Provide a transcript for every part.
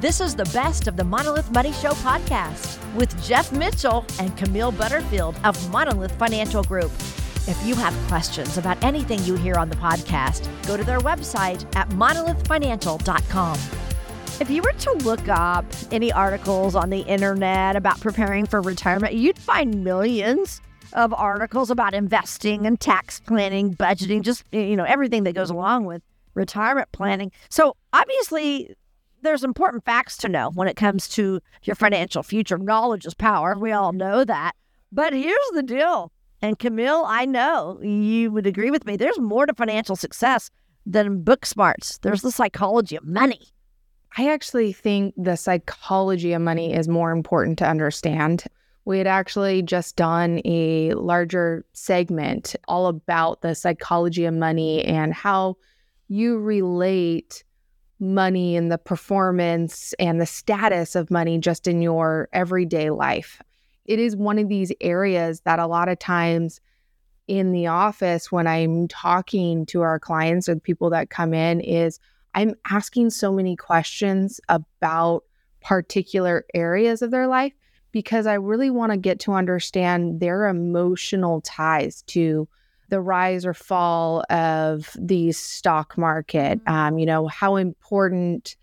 This is the best of the Monolith Money Show podcast with Jeff Mitchell and Camille Butterfield of Monolith Financial Group. If you have questions about anything you hear on the podcast, go to their website at monolithfinancial.com. If you were to look up any articles on the internet about preparing for retirement, you'd find millions of articles about investing and tax planning, budgeting, just, everything that goes along with retirement planning. So obviously, there's important facts to know when it comes to your financial future. Knowledge is power. We all know that. But here's the deal. And Camille, I know you would agree with me. There's more to financial success than book smarts. There's the psychology of money. I actually think the psychology of money is more important to understand. We had actually just done a larger segment all about the psychology of money and how you relate money and the performance and the status of money just in your everyday life. It is one of these areas that a lot of times in the office when I'm talking to our clients or the people that come in is I'm asking so many questions about particular areas of their life because I really want to get to understand their emotional ties to the rise or fall of the stock market, how important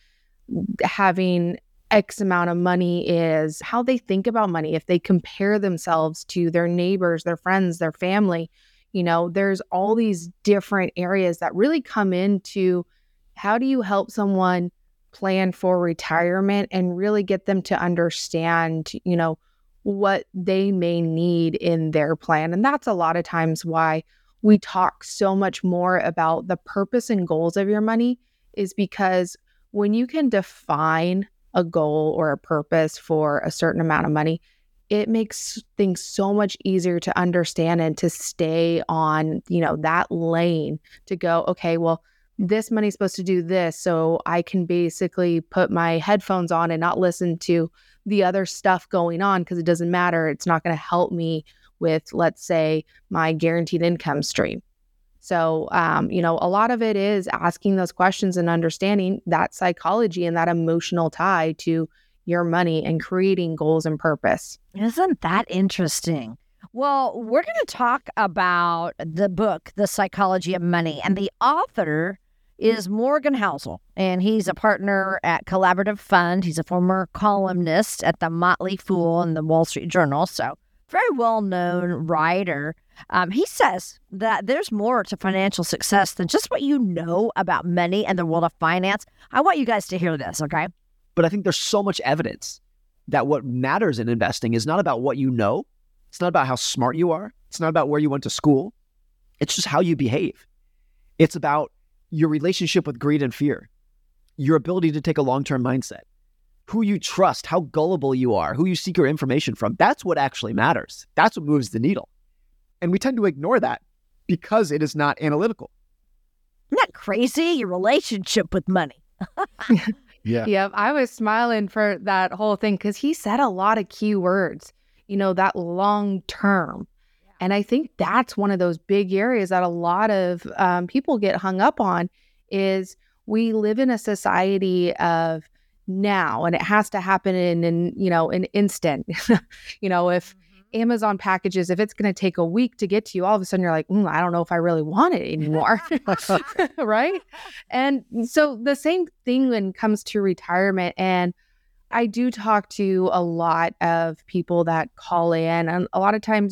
having X amount of money is, how they think about money, if they compare themselves to their neighbors, their friends, their family. There's all these different areas that really come into how do you help someone plan for retirement and really get them to understand, what they may need in their plan. And that's a lot of times why we talk so much more about the purpose and goals of your money is because when you can define a goal or a purpose for a certain amount of money, it makes things so much easier to understand and to stay on, that lane to go, okay, well, this money's supposed to do this. So I can basically put my headphones on and not listen to the other stuff going on because it doesn't matter. It's not going to help me with, let's say, my guaranteed income stream. So, a lot of it is asking those questions and understanding that psychology and that emotional tie to your money and creating goals and purpose. Isn't that interesting? Well, we're going to talk about the book, The Psychology of Money, and the author is Morgan Housel, and he's a partner at Collaborative Fund. He's a former columnist at the Motley Fool and the Wall Street Journal, so very well-known writer. He says that there's more to financial success than just what you know about money and the world of finance. I want you guys to hear this, okay? But I think there's so much evidence that what matters in investing is not about what you know. It's not about how smart you are. It's not about where you went to school. It's just how you behave. It's about your relationship with greed and fear, your ability to take a long-term mindset, who you trust, how gullible you are, who you seek your information from. That's what actually matters. That's what moves the needle. And we tend to ignore that because it is not analytical. Isn't that crazy? Your relationship with money. Yeah, I was smiling for that whole thing because he said a lot of key words, that long term. And I think that's one of those big areas that a lot of people get hung up on is we live in a society of now, and it has to happen in an instant. If Amazon packages, if it's going to take a week to get to you, all of a sudden you're like, I don't know if I really want it anymore. Right? And so the same thing when it comes to retirement. And I do talk to a lot of people that call in, and a lot of times,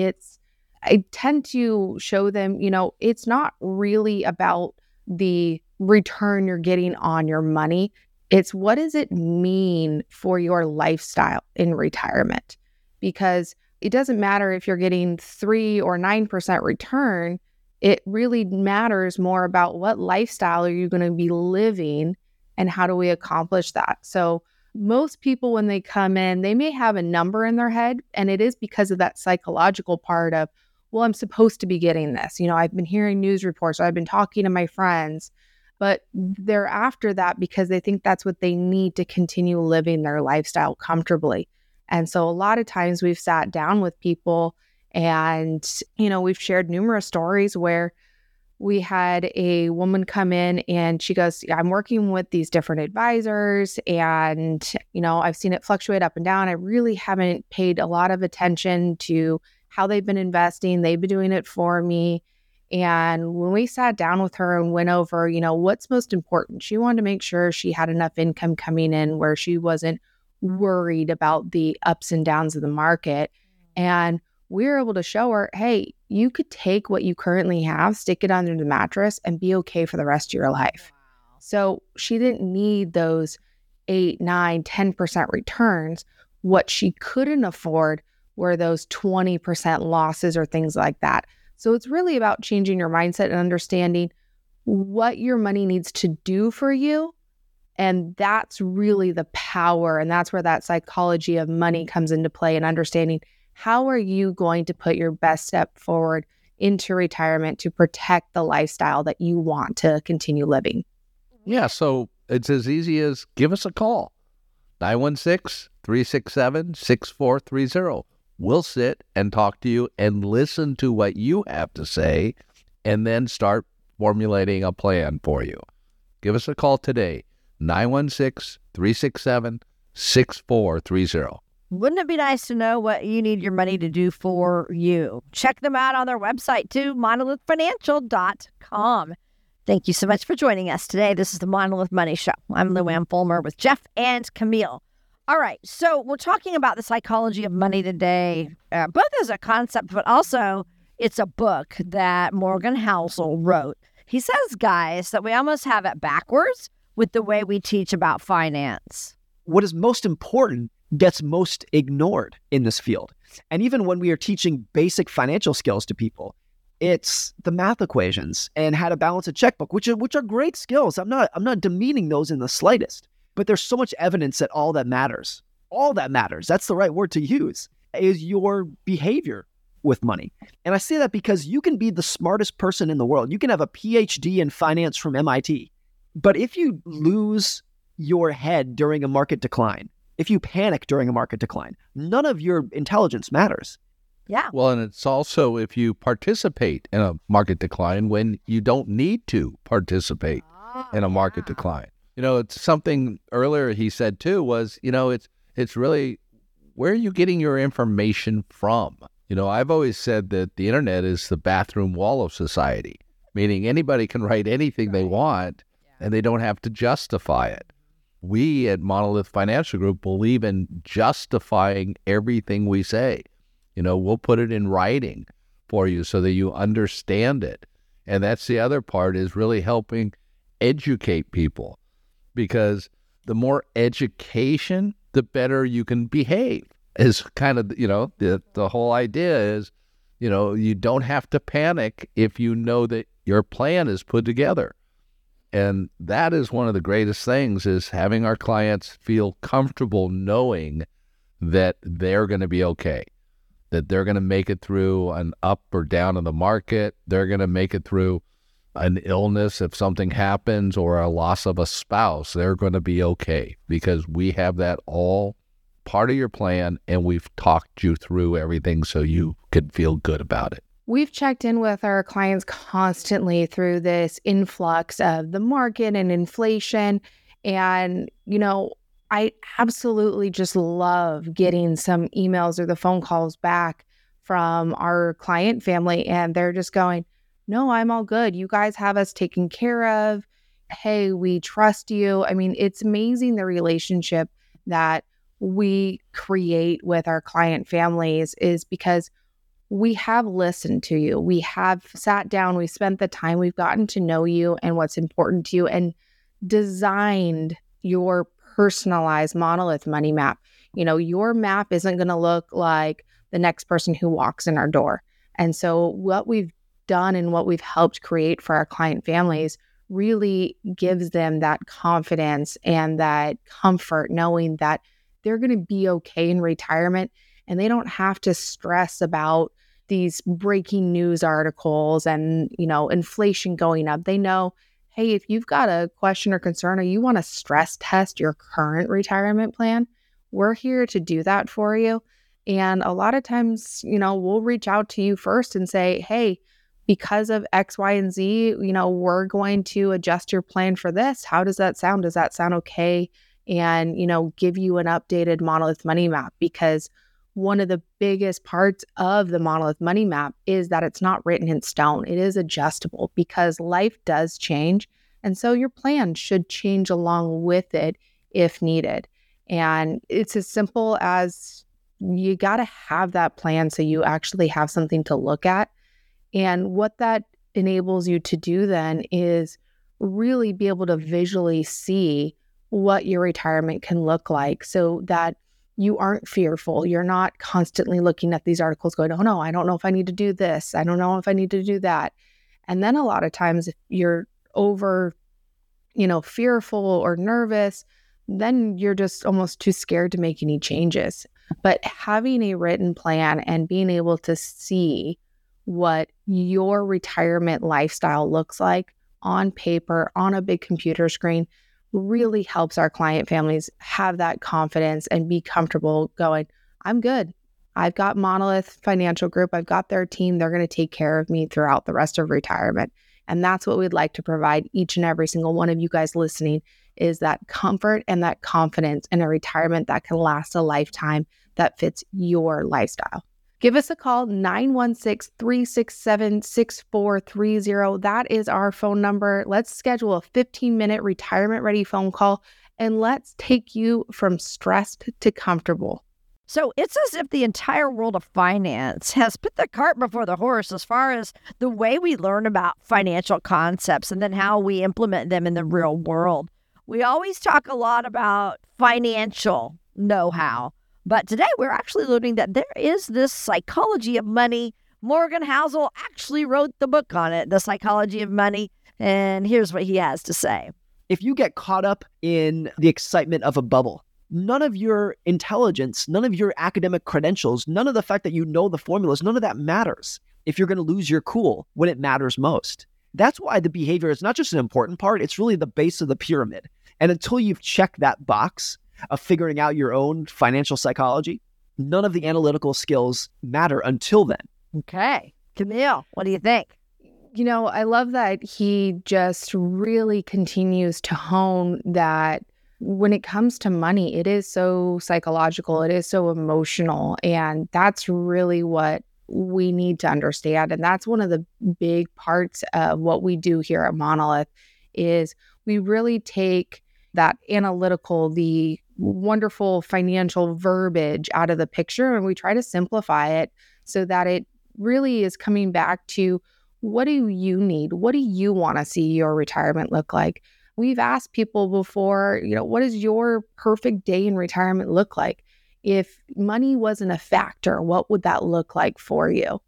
I tend to show them, it's not really about the return you're getting on your money. It's what does it mean for your lifestyle in retirement? Because it doesn't matter if you're getting 3 or 9% return. It really matters more about what lifestyle are you going to be living and how do we accomplish that? So most people, when they come in, they may have a number in their head, and it is because of that psychological part of, well, I'm supposed to be getting this. I've been hearing news reports, or I've been talking to my friends, but they're after that because they think that's what they need to continue living their lifestyle comfortably. And so a lot of times we've sat down with people and, we've shared numerous stories where we had a woman come in and she goes, "Yeah, I'm working with these different advisors and, I've seen it fluctuate up and down. I really haven't paid a lot of attention to how they've been investing. They've been doing it for me." And when we sat down with her and went over, what's most important, she wanted to make sure she had enough income coming in where she wasn't worried about the ups and downs of the market. And we were able to show her, hey, you could take what you currently have, stick it under the mattress, and be okay for the rest of your life. Wow. So she didn't need those 8, 9, 10% returns. What she couldn't afford were those 20% losses or things like that. So it's really about changing your mindset and understanding what your money needs to do for you. And that's really the power. And that's where that psychology of money comes into play, and understanding how are you going to put your best step forward into retirement to protect the lifestyle that you want to continue living. Yeah, so it's as easy as give us a call, 916-367-6430. We'll sit and talk to you and listen to what you have to say and then start formulating a plan for you. Give us a call today, 916-367-6430. Wouldn't it be nice to know what you need your money to do for you? Check them out on their website too, monolithfinancial.com. Thank you so much for joining us today. This is the Monolith Money Show. I'm Lou Ann Fulmer with Jeff and Camille. All right, so we're talking about the psychology of money today, both as a concept, but also it's a book that Morgan Housel wrote. He says, guys, that we almost have it backwards with the way we teach about finance. What is most important gets most ignored in this field. And even when we are teaching basic financial skills to people, it's the math equations and how to balance a checkbook, which are great skills. I'm not demeaning those in the slightest. But there's so much evidence that all that matters, that's the right word to use, is your behavior with money. And I say that because you can be the smartest person in the world. You can have a PhD in finance from MIT. But if you lose your head during a market decline, if you panic during a market decline, none of your intelligence matters. Yeah. Well, and it's also if you participate in a market decline when you don't need to participate in a market decline. It's something earlier he said too was, it's really, where are you getting your information from? I've always said that the internet is the bathroom wall of society, meaning anybody can write anything they want and they don't have to justify it. We at Monolith Financial Group believe in justifying everything we say. We'll put it in writing for you so that you understand it. And that's the other part, is really helping educate people. Because the more education, the better you can behave. Is kind of, the whole idea is, you don't have to panic if you know that your plan is put together. And that is one of the greatest things, is having our clients feel comfortable knowing that they're going to be okay, that they're going to make it through an up or down in the market. They're going to make it through an illness if something happens, or a loss of a spouse. They're going to be okay because we have that all part of your plan, and we've talked you through everything so you can feel good about it. We've checked in with our clients constantly through this influx of the market and inflation. And, I absolutely just love getting some emails or the phone calls back from our client family. And they're just going, "No, I'm all good. You guys have us taken care of. Hey, we trust you." I mean, it's amazing the relationship that we create with our client families, is because we have listened to you. We have sat down, we spent the time, we've gotten to know you and what's important to you, and designed your personalized Monolith money map. Your map isn't going to look like the next person who walks in our door. And so what we've done and what we've helped create for our client families really gives them that confidence and that comfort, knowing that they're going to be okay in retirement, and they don't have to stress about these breaking news articles and, inflation going up. They know, hey, if you've got a question or concern, or you want to stress test your current retirement plan, we're here to do that for you. And a lot of times, we'll reach out to you first and say, hey, because of X, Y, and Z, we're going to adjust your plan for this. How does that sound? Does that sound okay? And, give you an updated Monolith Money Map, because one of the biggest parts of the Monolith Money Map is that it's not written in stone. It is adjustable because life does change. And so your plan should change along with it if needed. And it's as simple as you got to have that plan so you actually have something to look at. And what that enables you to do then is really be able to visually see what your retirement can look like so that you aren't fearful. You're not constantly looking at these articles going, oh no, I don't know if I need to do this. I don't know if I need to do that. And then a lot of times if you're over, fearful or nervous, then you're just almost too scared to make any changes. But having a written plan and being able to see what your retirement lifestyle looks like on paper, on a big computer screen, really helps our client families have that confidence and be comfortable going, I'm good. I've got Monolith Financial Group. I've got their team. They're going to take care of me throughout the rest of retirement. And that's what we'd like to provide each and every single one of you guys listening, is that comfort and that confidence in a retirement that can last a lifetime that fits your lifestyle. Give us a call, 916-367-6430. That is our phone number. Let's schedule a 15-minute retirement-ready phone call, and let's take you from stressed to comfortable. So it's as if the entire world of finance has put the cart before the horse as far as the way we learn about financial concepts and then how we implement them in the real world. We always talk a lot about financial know-how, but today we're actually learning that there is this psychology of money. Morgan Housel actually wrote the book on it, The Psychology of Money, and here's what he has to say. If you get caught up in the excitement of a bubble, none of your intelligence, none of your academic credentials, none of the fact that you know the formulas, none of that matters if you're going to lose your cool when it matters most. That's why the behavior is not just an important part, it's really the base of the pyramid. And until you've checked that box of figuring out your own financial psychology, none of the analytical skills matter until then. Okay. Camille, what do you think? I love that he just really continues to hone that when it comes to money, it is so psychological, it is so emotional, and that's really what we need to understand. And that's one of the big parts of what we do here at Monolith is we really take that analytical, the wonderful financial verbiage out of the picture, and we try to simplify it so that it really is coming back to, what do you need? What do you want to see your retirement look like? We've asked people before, what does your perfect day in retirement look like? If money wasn't a factor, what would that look like for you?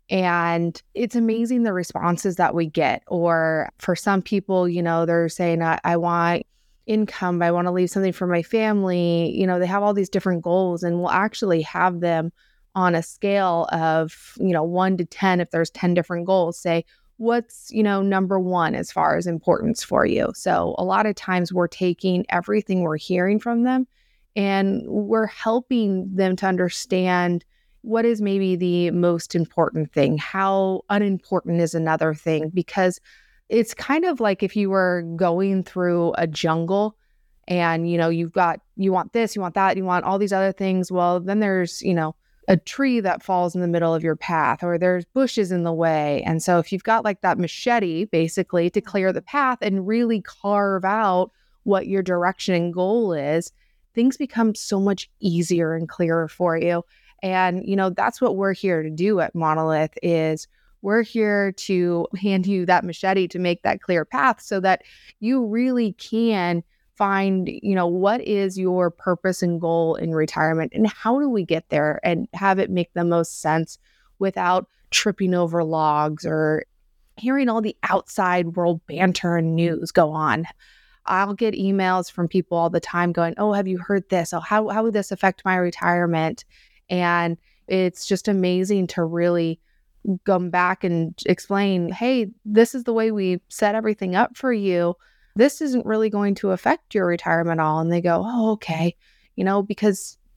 And it's amazing the responses that we get. Or for some people, they're saying, I want income, I want to leave something for my family. They have all these different goals, and we'll actually have them on a scale of, 1 to 10, if there's 10 different goals, say, what's, number one as far as importance for you? So a lot of times we're taking everything we're hearing from them and we're helping them to understand what is maybe the most important thing, how unimportant is another thing, because it's kind of like if you were going through a jungle and, you want this, you want that, you want all these other things. Well, then there's, a tree that falls in the middle of your path, or there's bushes in the way. And so if you've got like that machete basically to clear the path and really carve out what your direction and goal is, things become so much easier and clearer for you. And, that's what we're here to do at Monolith, is we're here to hand you that machete to make that clear path so that you really can find, what is your purpose and goal in retirement, and how do we get there and have it make the most sense without tripping over logs or hearing all the outside world banter and news go on. I'll get emails from people all the time going, oh, have you heard this? Oh, how would this affect my retirement? And it's just amazing to really come back and explain, hey, this is the way we set everything up for you. This isn't really going to affect your retirement at all. And they go, oh, okay. Because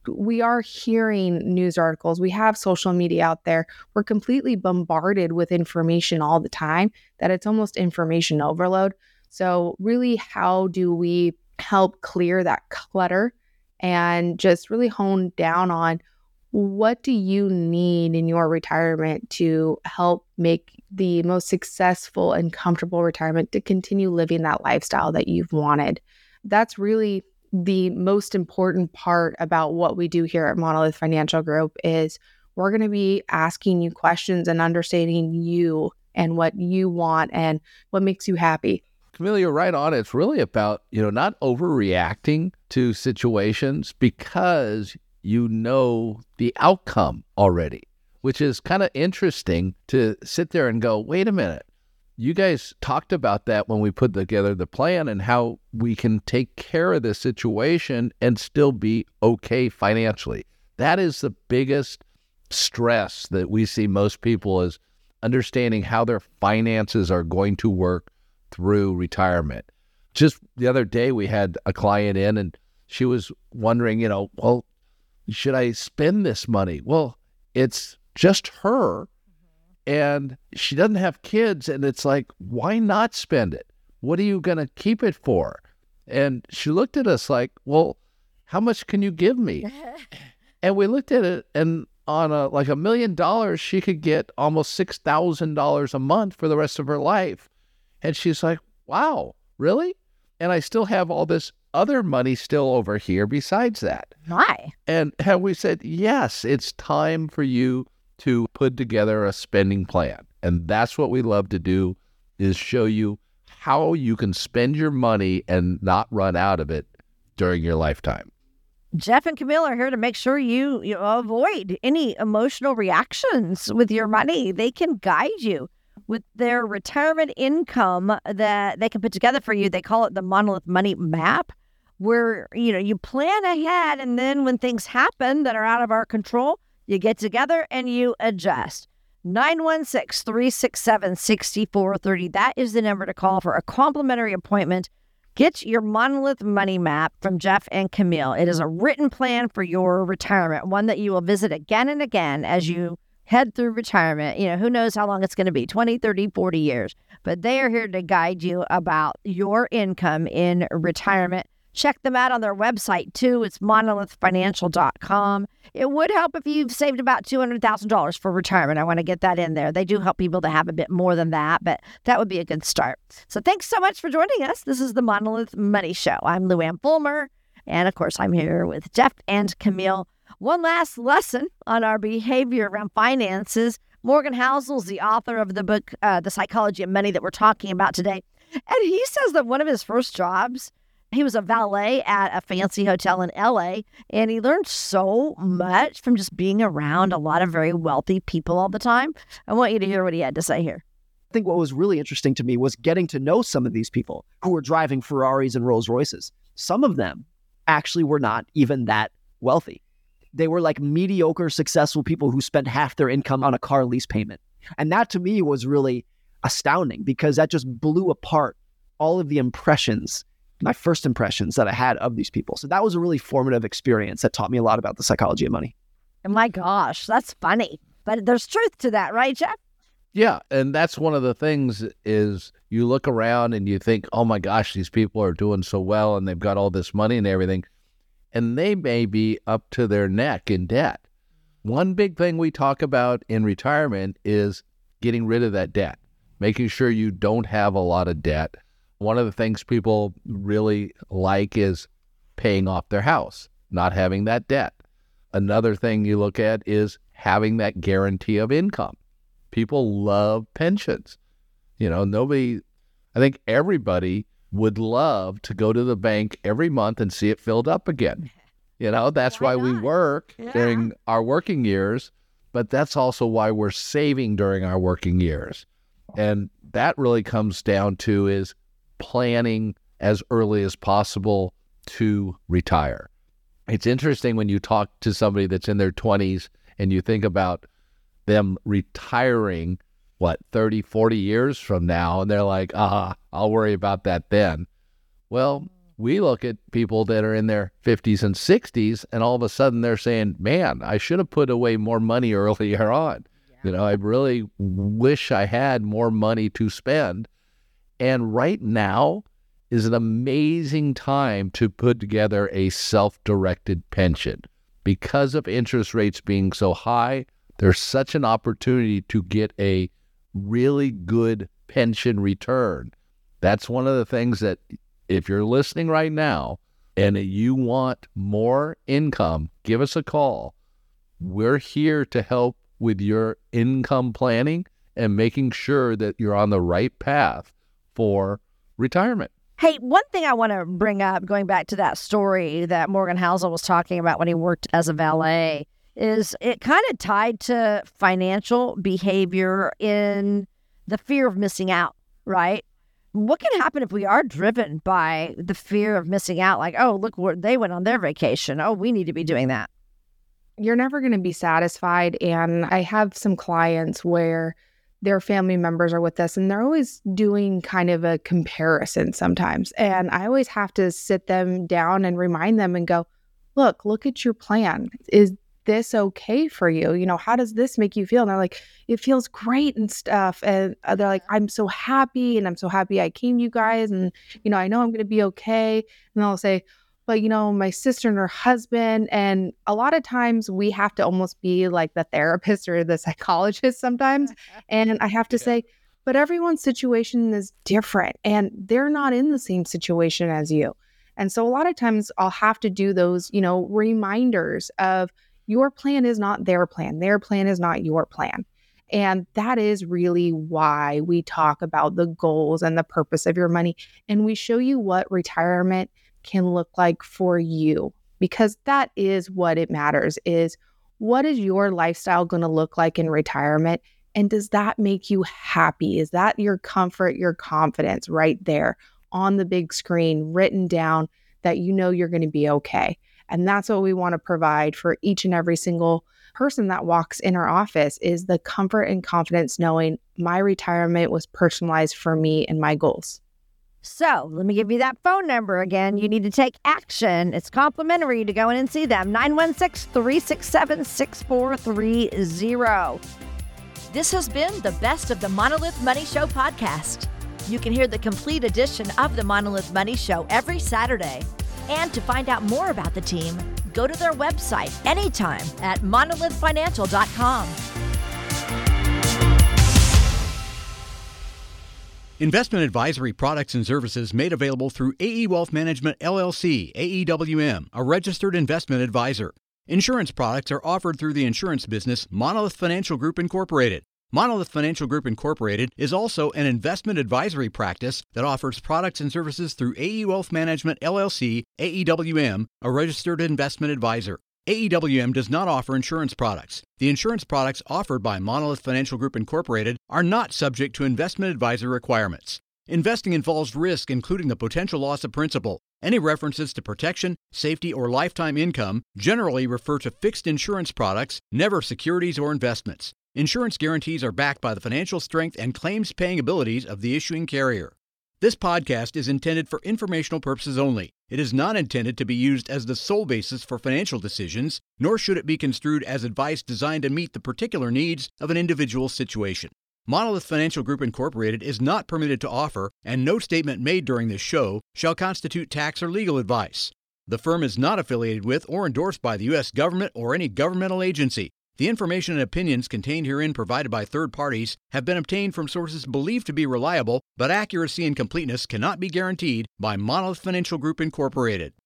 We are hearing news articles. We have social media out there. We're completely bombarded with information all the time that it's almost information overload. So really, how do we help clear that clutter and just really hone down on what do you need in your retirement to help make the most successful and comfortable retirement to continue living that lifestyle that you've wanted? That's really the most important part about what we do here at Monolith Financial Group is we're going to be asking you questions and understanding you and what you want and what makes you happy. Camille, you're right on. It's really about, not overreacting to situations because you know the outcome already, which is kind of interesting to sit there and go, wait a minute. You guys talked about that when we put together the plan and how we can take care of this situation and still be okay financially. That is the biggest stress that we see most people is understanding how their finances are going to work through retirement. Just the other day, we had a client in and she was wondering, well, should I spend this money? Well, it's just her. And she doesn't have kids, and it's like, why not spend it? What are you going to keep it for? And she looked at us like, well, how much can you give me? And we looked at it, and on $1 million, she could get almost $6,000 a month for the rest of her life. And she's like, wow, really? And I still have all this other money still over here besides that. Why? And we said, yes, it's time for you to put together a spending plan. And that's what we love to do, is show you how you can spend your money and not run out of it during your lifetime. Jeff and Camille are here to make sure you avoid any emotional reactions with your money. They can guide you with their retirement income that they can put together for you. They call it the Monolith Money Map, where you plan ahead, and then when things happen that are out of our control, you get together and you adjust. 916-367-6430. That is the number to call for a complimentary appointment. Get your Monolith Money Map from Jeff and Camille. It is a written plan for your retirement, one that you will visit again and again as you head through retirement. Who knows how long it's going to be, 20, 30, 40 years. But they are here to guide you about your income in retirement. Check them out on their website, too. It's monolithfinancial.com. It would help if you've saved about $200,000 for retirement. I want to get that in there. They do help people to have a bit more than that, but that would be a good start. So thanks so much for joining us. This is the Monolith Money Show. I'm Lou Ann Fulmer, and of course, I'm here with Jeff and Camille. One last lesson on our behavior around finances. Morgan Housel's the author of the book, The Psychology of Money, that we're talking about today. And he says that one of his first jobs, he was a valet at a fancy hotel in LA, and he learned so much from just being around a lot of very wealthy people all the time. I want you to hear what he had to say here. I think what was really interesting to me was getting to know some of these people who were driving Ferraris and Rolls Royces. Some of them actually were not even that wealthy. They were like mediocre, successful people who spent half their income on a car lease payment. And that to me was really astounding because that just blew apart all of the impressions, my first impressions that I had of these people. So that was a really formative experience that taught me a lot about the psychology of money. And my gosh, that's funny. But there's truth to that, right, Jeff? Yeah, and that's one of the things is you look around and you think, oh my gosh, these people are doing so well and they've got all this money and everything. And they may be up to their neck in debt. One big thing we talk about in retirement is getting rid of that debt, making sure you don't have a lot of debt. One of the things people really like is paying off their house, not having that debt. Another thing you look at is having that guarantee of income. People love pensions. I think everybody would love to go to the bank every month and see it filled up again. That's why we work during our working years, but that's also why we're saving during our working years. And that really comes down to is planning as early as possible to retire. It's interesting when you talk to somebody that's in their 20s and you think about them retiring, 30, 40 years from now, and they're like, I'll worry about that then. Well, we look at people that are in their 50s and 60s, and all of a sudden they're saying, man, I should have put away more money earlier on. I really wish I had more money to spend. And right now is an amazing time to put together a self-directed pension. Because of interest rates being so high, there's such an opportunity to get a really good pension return. That's one of the things that if you're listening right now and you want more income, give us a call. We're here to help with your income planning and making sure that you're on the right path for retirement. Hey, one thing I want to bring up, going back to that story that Morgan Housel was talking about when he worked as a valet, is it kind of tied to financial behavior in the fear of missing out, right? What can happen if we are driven by the fear of missing out? Like, oh, look where they went on their vacation. Oh, we need to be doing that. You're never going to be satisfied. And I have some clients where their family members are with us and they're always doing kind of a comparison sometimes. And I always have to sit them down and remind them and go, look at your plan. Is this okay for you? How does this make you feel? And they're like, it feels great and stuff. And they're like, I'm so happy. And I'm so happy I came to you guys. And, I know I'm going to be okay. And I'll say, but, my sister and her husband. And a lot of times we have to almost be like the therapist or the psychologist sometimes. And I have to say, but everyone's situation is different and they're not in the same situation as you. And so a lot of times I'll have to do those, reminders of your plan is not their plan. Their plan is not your plan. And that is really why we talk about the goals and the purpose of your money. And we show you what retirement can look like for you, because that is what it matters, is what is your lifestyle going to look like in retirement? And does that make you happy? Is that your comfort, your confidence right there on the big screen, written down that you're going to be okay? And that's what we want to provide for each and every single person that walks in our office, is the comfort and confidence knowing my retirement was personalized for me and my goals. So let me give you that phone number again. You need to take action. It's complimentary to go in and see them. 916-367-6430. This has been the Best of the Monolith Money Show podcast. You can hear the complete edition of the Monolith Money Show every Saturday. And to find out more about the team, go to their website anytime at monolithfinancial.com. Investment advisory products and services made available through AE Wealth Management, LLC, AEWM, a registered investment advisor. Insurance products are offered through the insurance business Monolith Financial Group, Incorporated. Monolith Financial Group, Incorporated is also an investment advisory practice that offers products and services through AE Wealth Management, LLC, AEWM, a registered investment advisor. AEWM does not offer insurance products. The insurance products offered by Monolith Financial Group, Incorporated are not subject to investment advisor requirements. Investing involves risk, including the potential loss of principal. Any references to protection, safety, or lifetime income generally refer to fixed insurance products, never securities or investments. Insurance guarantees are backed by the financial strength and claims-paying abilities of the issuing carrier. This podcast is intended for informational purposes only. It is not intended to be used as the sole basis for financial decisions, nor should it be construed as advice designed to meet the particular needs of an individual situation. Monolith Financial Group, Incorporated is not permitted to offer, and no statement made during this show shall constitute tax or legal advice. The firm is not affiliated with or endorsed by the U.S. government or any governmental agency. The information and opinions contained herein provided by third parties have been obtained from sources believed to be reliable, but accuracy and completeness cannot be guaranteed by Monolith Financial Group, Incorporated.